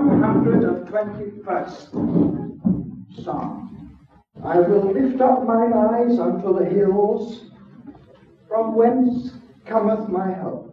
121st Psalm. I will lift up mine eyes unto the hills, from whence cometh my help.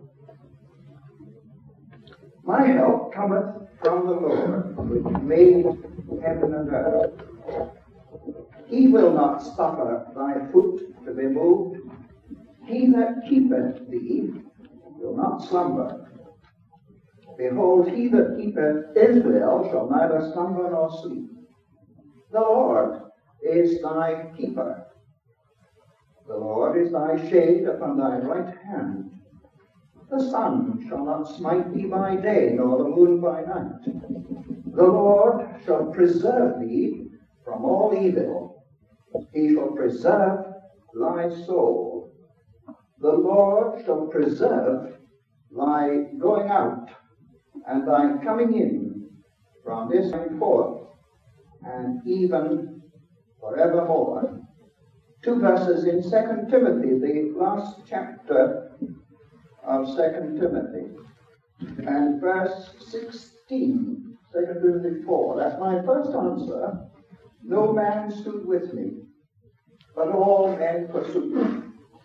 My help cometh from the Lord, which made heaven and earth. He will not suffer thy foot to be moved. He that keepeth thee will not slumber. Behold, he that keepeth Israel shall neither slumber nor sleep. The Lord is thy keeper. The Lord is thy shade upon thy right hand. The sun shall not smite thee by day, nor the moon by night. The Lord shall preserve thee from all evil. He shall preserve thy soul. The Lord shall preserve thy going out and thy coming in from this time forth and even forevermore. 2 verses in 2 Timothy, the last chapter of 2 Timothy, and verse 16, 2 Timothy 4. That's my first answer. No man stood with me, but all men forsook me.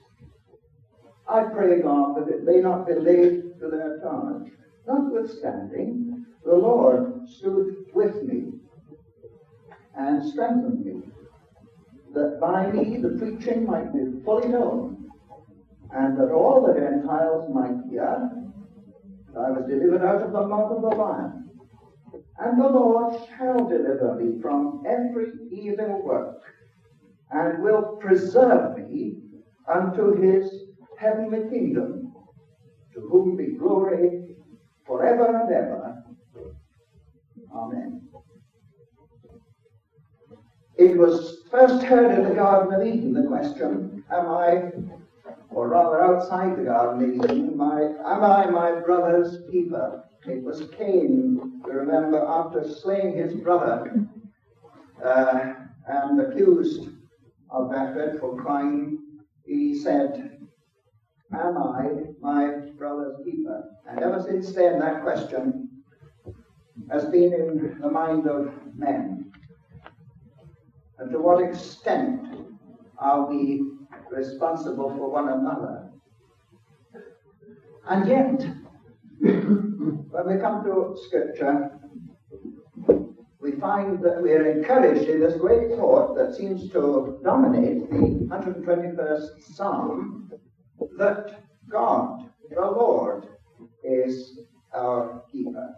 I pray, God, that it may not be laid to their charge. Notwithstanding, the Lord stood with me and strengthened me, that by me the preaching might be fully known, and that all the Gentiles might hear that I was delivered out of the mouth of the lion. And the Lord shall deliver me from every evil work, and will preserve me unto his heavenly kingdom, to whom be glory forever and ever. Amen. It was first heard in the Garden of Eden, the question, am I, or rather outside the Garden of Eden, am I my brother's keeper? It was Cain, you remember, after slaying his brother and accused of that dreadful crime, he said, am I my brother's keeper? And ever since then, that question has been in the mind of men. And to what extent are we responsible for one another? And yet, when we come to Scripture, we find that we are encouraged in this great thought that seems to dominate the 121st Psalm, that God, the Lord, is our keeper.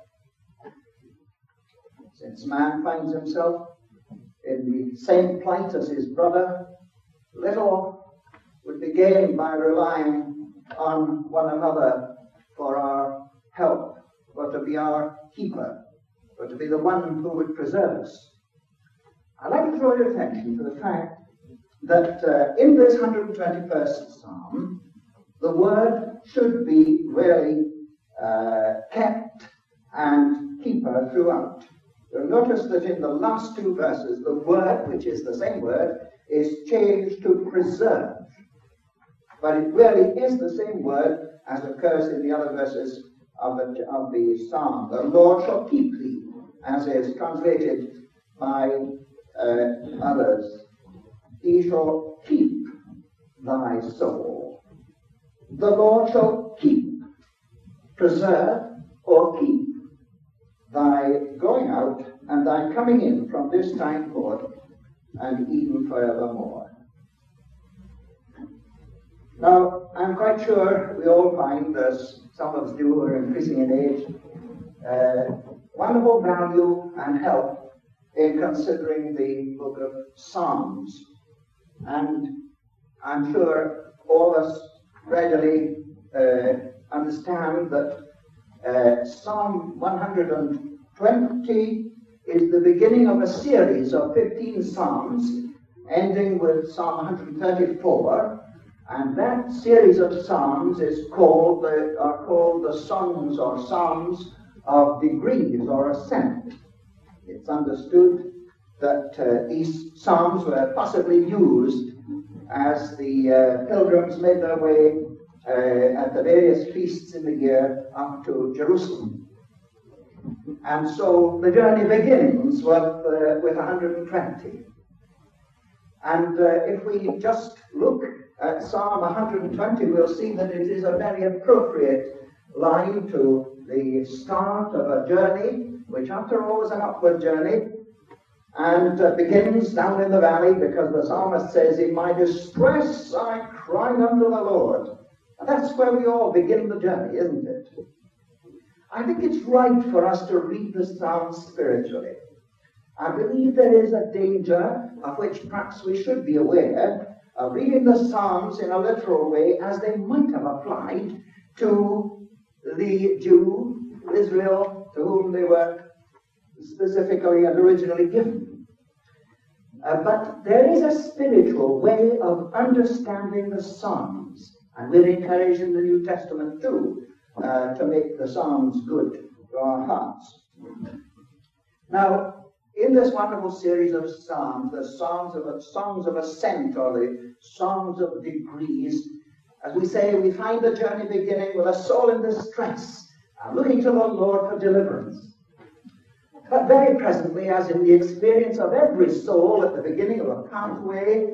Since man finds himself in the same plight as his brother, little would be gained by relying on one another for our help, or to be our keeper, or to be the one who would preserve us. I'd like to draw your attention to the fact that in this 121st Psalm, the word should be really kept and keeper throughout. You'll notice that in the last 2 verses, the word, which is the same word, is changed to preserve. But it really is the same word as occurs in the other verses of the Psalm. The Lord shall keep thee, as is translated by others. He shall keep thy soul. The Lord shall keep, preserve, or keep thy going out and thy coming in from this time forth and even forevermore. Now, I'm quite sure we all find, as some of us do who are increasing in age, wonderful value and help in considering the book of Psalms. And I'm sure all of us readily understand that Psalm 120 is the beginning of a series of 15 Psalms, ending with Psalm 134, and that series of Psalms are called the songs or Psalms of degrees or ascent. It's understood that these Psalms were possibly used as the pilgrims made their way at the various feasts in the year up to Jerusalem. And so the journey begins with 120. And if we just look at Psalm 120, we'll see that it is a very appropriate line to the start of a journey, which after all is an upward journey, and begins down in the valley, because the psalmist says, "In my distress I cried unto the Lord." And that's where we all begin the journey, isn't it? I think it's right for us to read the Psalms spiritually. I believe there is a danger, of which perhaps we should be aware, of reading the Psalms in a literal way as they might have applied to the Jew, Israel, to whom they were specifically and originally given. But there is a spiritual way of understanding the Psalms, and we're encouraged in the New Testament too, to make the Psalms good to our hearts. Now, in this wonderful series of Psalms, the songs of ascent, or the songs of degrees, as we say, we find the journey beginning with a soul in distress, looking to the Lord for deliverance. But very presently, as in the experience of every soul at the beginning of a pathway,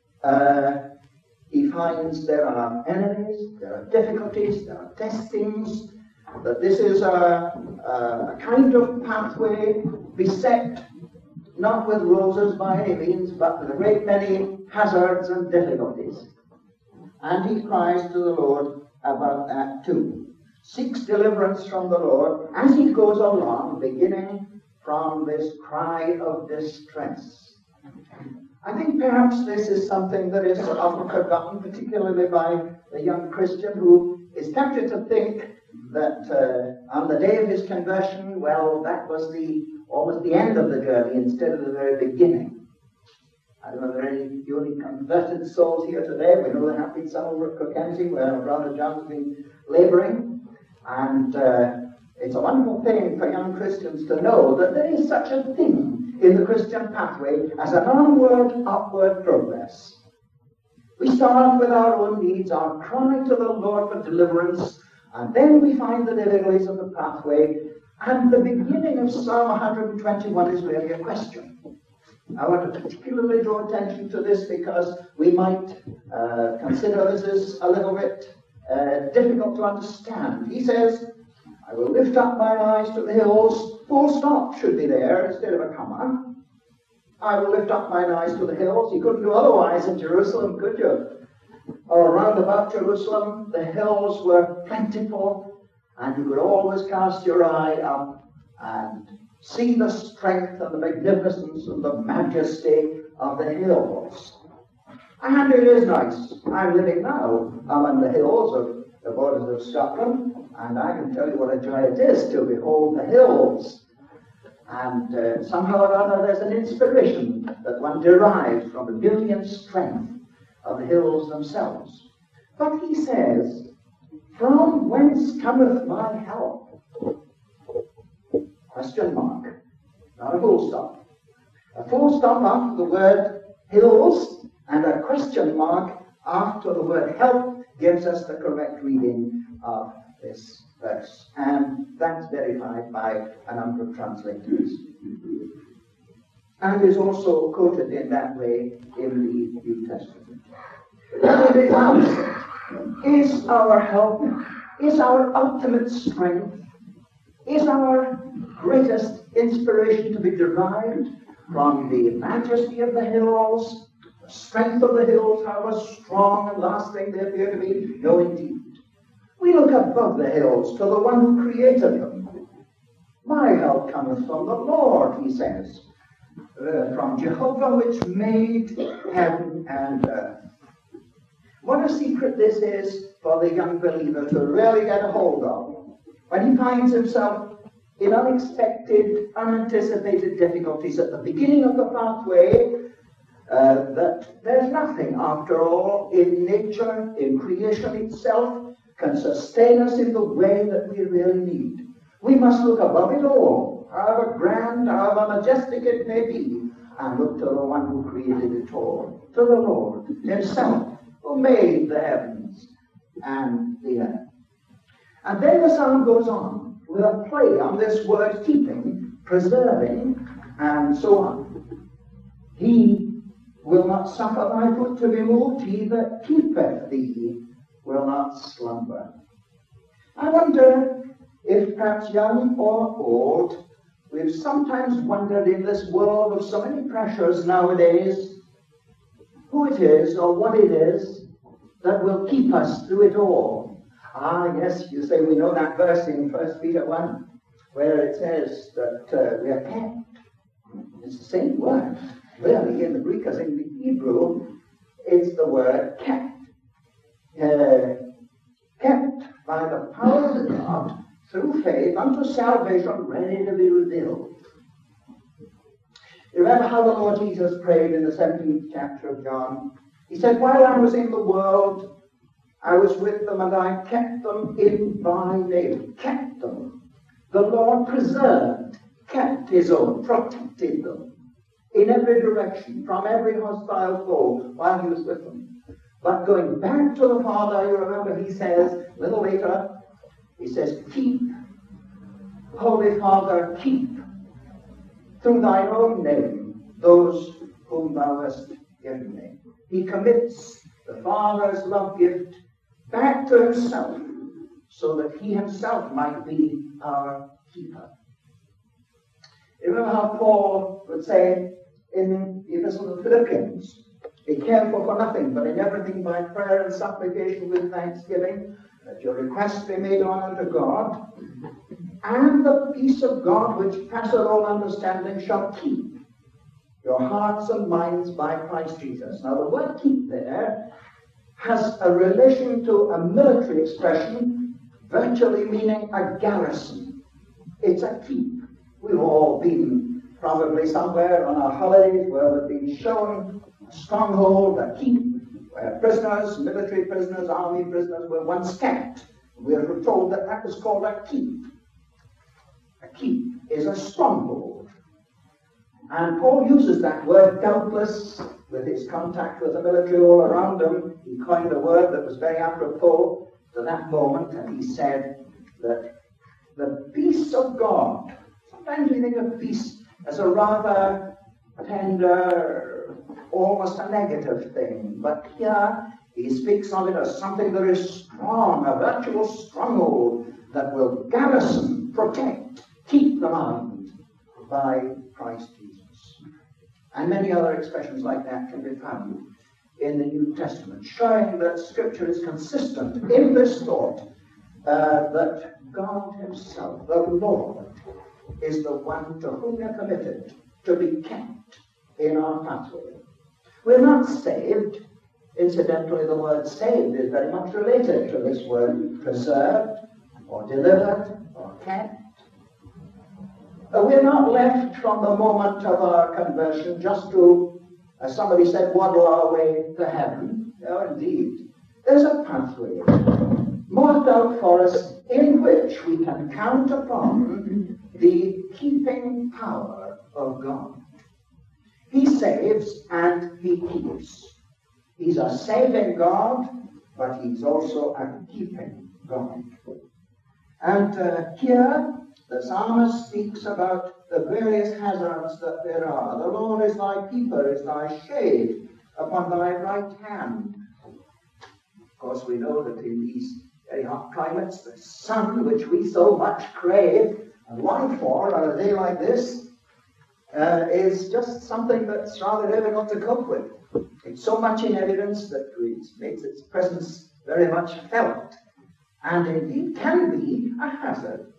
he finds there are enemies, there are difficulties, there are testings, that this is a kind of pathway beset not with roses by any means, but with a great many hazards and difficulties. And he cries to the Lord about that too. Seeks deliverance from the Lord as he goes along, beginning from this cry of distress. I think perhaps this is something that is often forgotten, particularly by the young Christian who is tempted to think that on the day of his conversion, well, that was almost the end of the journey instead of the very beginning. I don't know if there are any newly converted souls here today. We know there have been some over at Cockenzie where Brother John's been laboring. And it's a wonderful thing for young Christians to know that there is such a thing in the Christian pathway as an onward, upward progress. We start with our own needs, our cry to the Lord for deliverance, and then we find the difficulties of the pathway. And the beginning of Psalm 121 is really a question. I want to particularly draw attention to this because we might consider this as a little bit difficult to understand. He says, "I will lift up my eyes to the hills." Full stop should be there instead of a comma. I will lift up mine eyes to the hills. You couldn't do otherwise in Jerusalem, could you? Or round about Jerusalem, the hills were plentiful, and you could always cast your eye up and see the strength and the magnificence and the majesty of the hills. And it is nice. I'm living now among the hills of the borders of Scotland, and I can tell you what a joy it is to behold the hills. And somehow or other there's an inspiration that one derives from the beauty and strength of the hills themselves. But he says, "From whence cometh my help?" Question mark. Not a full stop. A full stop after the word hills and a question mark after the word help gives us the correct reading of this verse. And that's verified by a number of translators. And is also quoted in that way in the New Testament. And it is ours. Is our help, is our ultimate strength, is our greatest inspiration to be derived from the majesty of the hills, the strength of the hills, however strong and lasting they appear to be? No, indeed. We look above the hills to the one who created them. My help cometh from the Lord, he says, from Jehovah which made heaven and earth. What a secret this is for the young believer to really get a hold of when he finds himself in unexpected, unanticipated difficulties at the beginning of the pathway, that there's nothing, after all, in nature, in creation itself, can sustain us in the way that we really need. We must look above it all, however grand, however majestic it may be, and look to the one who created it all, to the Lord himself, who made the heavens and the earth. And then the psalm goes on with a play on this word keeping, preserving, and so on. He will not suffer thy foot to be moved. He that keepeth thee will not slumber. I wonder if perhaps young or old, we've sometimes wondered in this world of so many pressures nowadays, who it is or what it is that will keep us through it all. Ah, yes, you say we know that verse in 1 Peter 1, where it says that we are kept. It's the same word, really, in the Greek as in the Hebrew. It's the word kept. Kept by the power of God through faith unto salvation ready to be revealed. You remember how the Lord Jesus prayed in the 17th chapter of John? He said, while I was in the world, I was with them and I kept them in thy name. Kept them. The Lord preserved, kept his own, protected them in every direction, from every hostile foe while he was with them. But going back to the Father, you remember he says, a little later, he says, keep, Holy Father, keep, through thine own name, those whom thou hast given me. He commits the Father's love gift back to himself, so that he himself might be our keeper. You remember how Paul would say in the Epistle to the Philippians, be careful for nothing, but in everything by prayer and supplication with thanksgiving, that your requests be made known unto God, and the peace of God, which passeth all understanding, shall keep your hearts and minds by Christ Jesus. Now the word keep there has a relation to a military expression, virtually meaning a garrison. It's a keep. We've all been probably somewhere on our holidays where we've been shown a stronghold, a keep, where prisoners, military prisoners, army prisoners were once kept. We were told that that was called a keep. A keep is a stronghold. And Paul uses that word, doubtless, with his contact with the military all around him. He coined a word that was very apropos to that moment, and he said that the peace of God, sometimes we think of peace as a rather tender, almost a negative thing, but here he speaks of it as something that is strong, a virtual stronghold that will garrison, protect, keep the mind by Christ Jesus. And many other expressions like that can be found in the New Testament, showing that Scripture is consistent in this thought that God himself, the Lord, is the one to whom we are committed to be kept in our pathway. We're not saved. Incidentally, the word saved is very much related to this word preserved, or delivered, or kept. We're not left from the moment of our conversion just to, as somebody said, waddle our way to heaven. No, indeed. There's a pathway marked out for us in which we can count upon the keeping power of God. He saves and he keeps. He's a saving God, but he's also a keeping God. And here, the psalmist speaks about the various hazards that there are. The Lord is thy keeper, is thy shade upon thy right hand. Of course, we know that in these very hot climates, the sun, which we so much crave and long for on a day like this, is just something that's rather difficult to cope with. It's so much in evidence that it makes its presence very much felt, and indeed can be a hazard.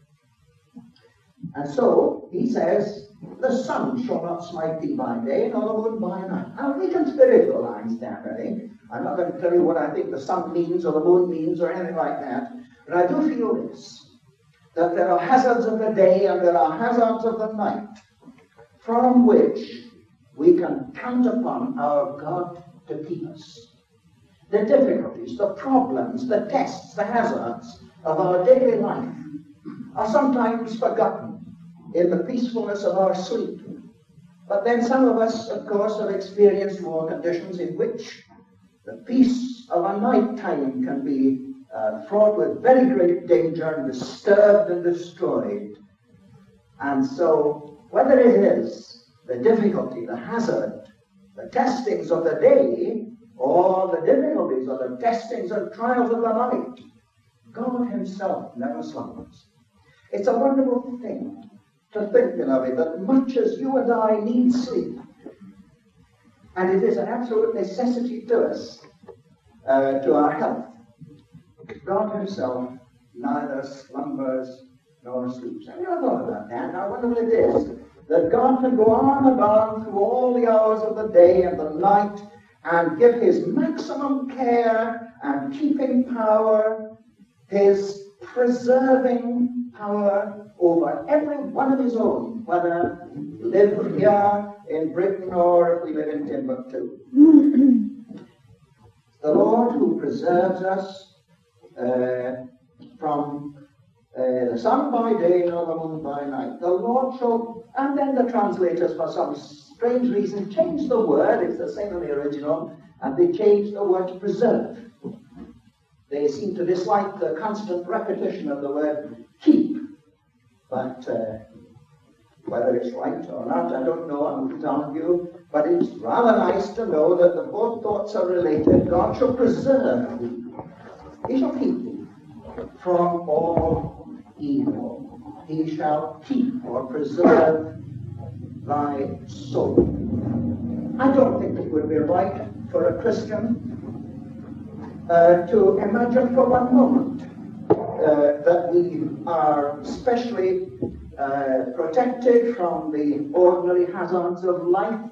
And so, he says, the sun shall not smite thee by day, nor the moon by night. Now, we can spiritualize that, I think. I'm not going to tell you what I think the sun means, or the moon means, or anything like that. But I do feel this, that there are hazards of the day, and there are hazards of the night, from which we can count upon our God to keep us. The difficulties, the problems, the tests, the hazards of our daily life are sometimes forgotten in the peacefulness of our sleep. But then some of us, of course, have experienced war conditions in which the peace of a night time can be fraught with very great danger and disturbed and destroyed. And so, whether it is the difficulty, the hazard, the testings of the day, or the difficulties or the testings and trials of the night, God himself never slumbers. It's a wonderful thing to think, beloved, that much as you and I need sleep, and it is an absolute necessity to us, to our health, God himself neither slumbers nor sleeps. Have you ever thought about that? How wonderful it is that God can go on and on through all the hours of the day and the night and give his maximum care and keeping power, his preserving power over every one of his own, whether we live here in Britain or if we live in Timbuktu. The Lord who preserves us from the sun by day nor the moon by night. The Lord shall, and then the translators for some strange reason change the word, it's the same in the original, and they change the word to preserve. They seem to dislike the constant repetition of the word keep, but whether it's right or not, I don't know, I'm not telling you, but it's rather nice to know that the both thoughts are related. God shall preserve thee. He shall keep thee from all evil. He shall keep or preserve thy soul. I don't think it would be right for a Christian to imagine for one moment that we are specially protected from the ordinary hazards of life.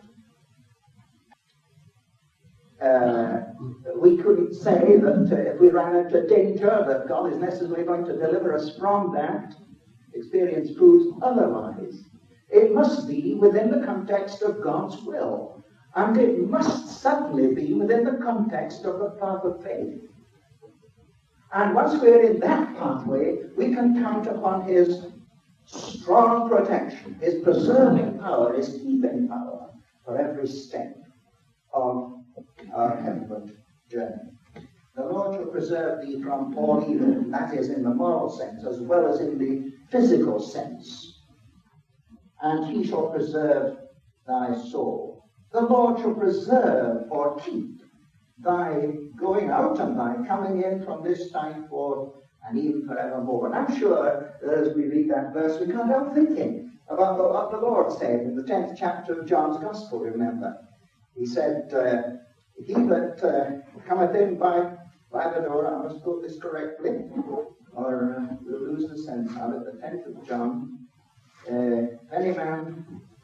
We couldn't say that if we ran into danger that God is necessarily going to deliver us from that. Experience proves otherwise. It must be within the context of God's will. And it must certainly be within the context of the path of faith. And once we're in that pathway, we can count upon his strong protection, his preserving power, his keeping power for every step of our heavenward journey. The Lord shall preserve thee from all evil, that is in the moral sense as well as in the physical sense. And he shall preserve thy soul. The Lord shall preserve or keep thy going out and thy coming in from this time forth and even forevermore. And I'm sure that as we read that verse, we can't help thinking about what the Lord said in the 10th chapter of John's Gospel, remember. He said, he that cometh in by the door, I must quote this correctly, or we'll lose the sense of it, the 10th of John, any man,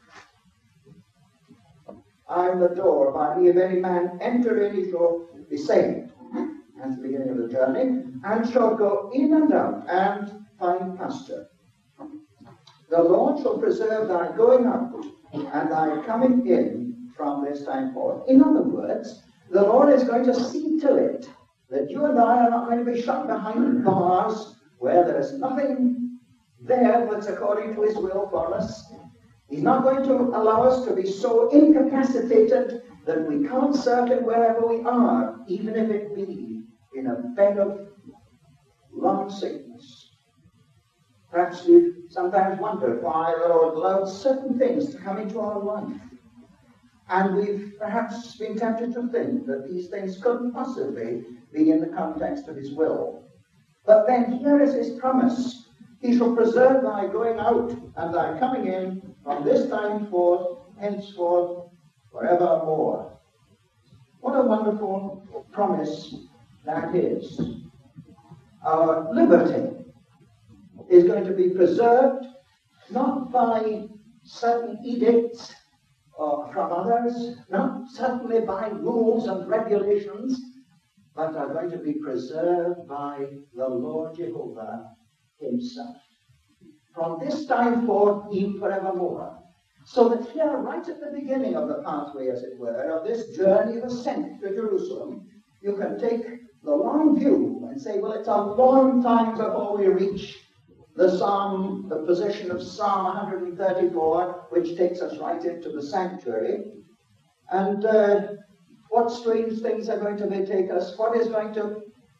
I am the door, by me if any man enter in, he shall be saved. That's the beginning of the journey, and shall go in and out and find pasture. The Lord shall preserve thy going out and thy coming in from this time forth. In other words, the Lord is going to see to it that you and I are not going to be shut behind bars where there is nothing there that's according to his will for us. He's not going to allow us to be so incapacitated that we can't serve him wherever we are, even if it be in a bed of long sickness. Perhaps we've sometimes wondered why the Lord allowed certain things to come into our life. And we've perhaps been tempted to think that these things couldn't possibly be in the context of his will. But then here is his promise. He shall preserve thy going out and thy coming in from this time forth, henceforth, forevermore. What a wonderful promise that is. Our liberty is going to be preserved not by certain edicts from others, not certainly by rules and regulations, but are going to be preserved by the Lord Jehovah himself. From this time forth, even forevermore. So that here, right at the beginning of the pathway, as it were, of this journey of ascent to Jerusalem, you can take the long view and say, well, it's a long time before we reach the position of Psalm 134, which takes us right into the sanctuary. And what strange things are going to take us? What is going to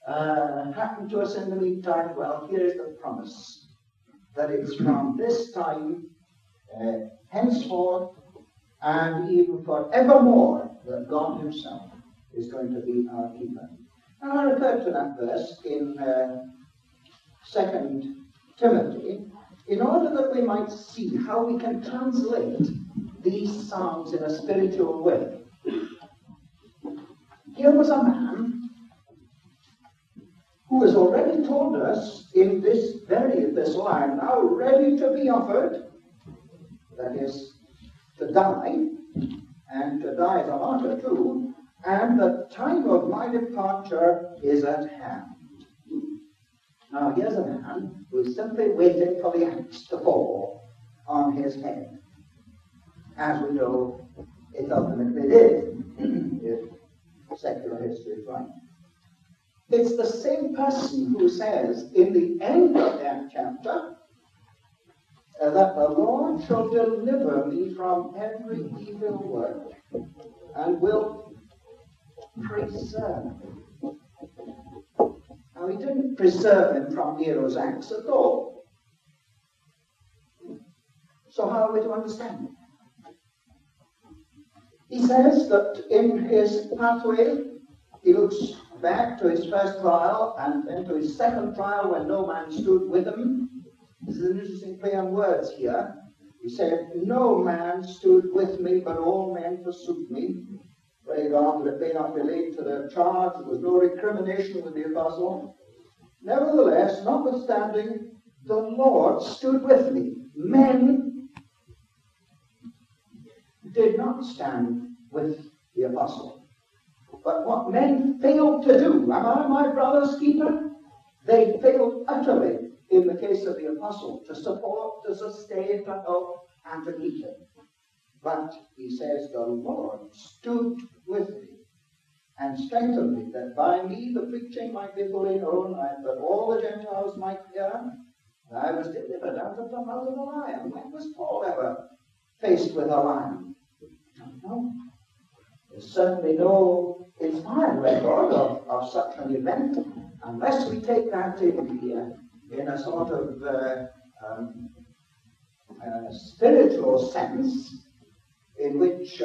happened to us in the meantime, well, here's the promise that it's from this time, henceforth, and even forevermore, that God himself is going to be our keeper. And I referred to that verse in 2 Timothy in order that we might see how we can translate these Psalms in a spiritual way. Here was a man who has already told us in this very epistle, I am now ready to be offered, that is, to die, and to die as a martyr too, and the time of my departure is at hand. Now here's a man who is simply waiting for the axe to fall on his head. As we know, it ultimately did, if secular history is right. It's the same person who says in the end of that chapter that the Lord shall deliver me from every evil work and will preserve me. Now, he didn't preserve him from Nero's axe at all. So how are we to understand it? He says that in his pathway, he looks back to his first trial and then to his second trial when no man stood with him. This is an interesting play on words here. He said, no man stood with me, but all men forsook me. Prayed on that it may not relate to their charge. There was no recrimination with the apostle. Nevertheless, notwithstanding, the Lord stood with me. Men did not stand with the apostle. But what men failed to do, am I my brother's keeper? They failed utterly in the case of the apostle to support, to sustain, to help, and to keep him. But he says, the Lord stood with me and strengthened me, that by me the preaching might be fully known, and that all the Gentiles might hear. And I was delivered out of the mouth of the lion. When was Paul ever faced with a lion? I don't know. There's certainly no inspired record of such an event, unless we take that in a sort of spiritual sense, in which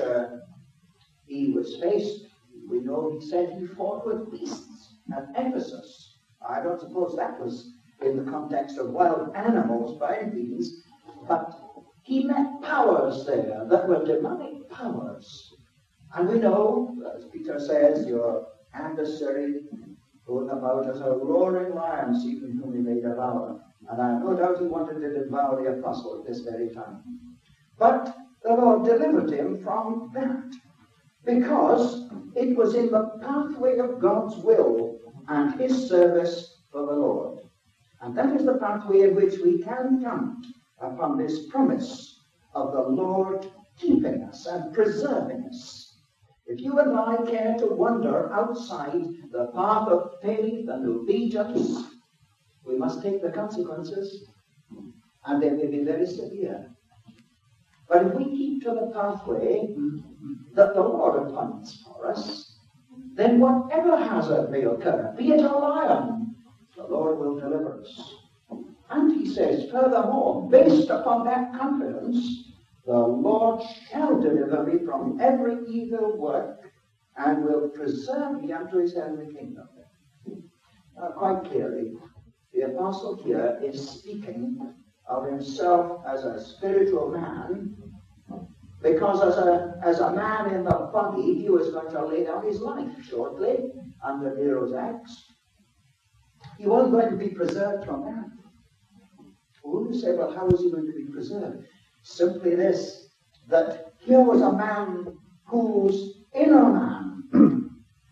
he was faced. We know he said he fought with beasts at Ephesus. I don't suppose that was in the context of wild animals by any means, but he met powers there that were demonic powers. And we know, as Peter says, your adversary going about as a roaring lion, seeking whom he may devour. And I have no doubt he wanted to devour the apostle at this very time. But the Lord delivered him from that, because it was in the pathway of God's will and his service for the Lord. And that is the pathway in which we can count upon this promise of the Lord keeping us and preserving us. If you and I care to wander outside the path of faith and obedience, we must take the consequences, and they may be very severe. But if we keep to the pathway that the Lord appoints for us, then whatever hazard may occur, be it a lion, the Lord will deliver us. And he says, furthermore, based upon that confidence, the Lord shall deliver me from every evil work and will preserve me unto his heavenly kingdom. Now, quite clearly, the apostle here is speaking of himself as a spiritual man, because as a man in the body, he was going to lay down his life shortly under Nero's axe. He wasn't going to be preserved from that. Well, you say, well, how is he going to be preserved? Simply this, that here was a man whose inner man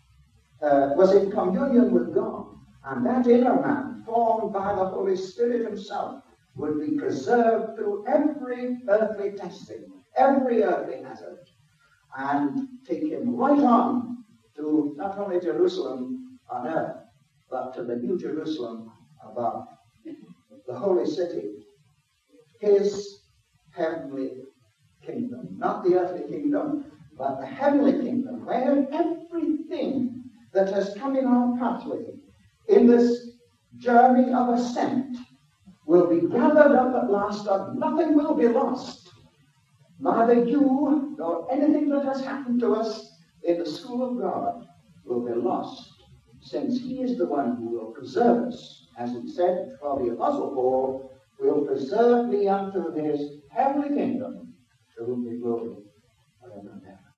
was in communion with God, and that inner man, formed by the Holy Spirit himself, would be preserved through every earthly testing, every earthly hazard, and take him right on to not only Jerusalem on earth, but to the New Jerusalem above, the holy city, his heavenly kingdom, not the earthly kingdom, but the heavenly kingdom, where everything that has come in our pathway in this journey of ascent will be gathered up at last, and nothing will be lost. Neither you nor anything that has happened to us in the school of God will be lost, since he is the one who will preserve us. As it said of the Apostle Paul, will preserve me unto his heavenly kingdom, to whom be glory forever and ever.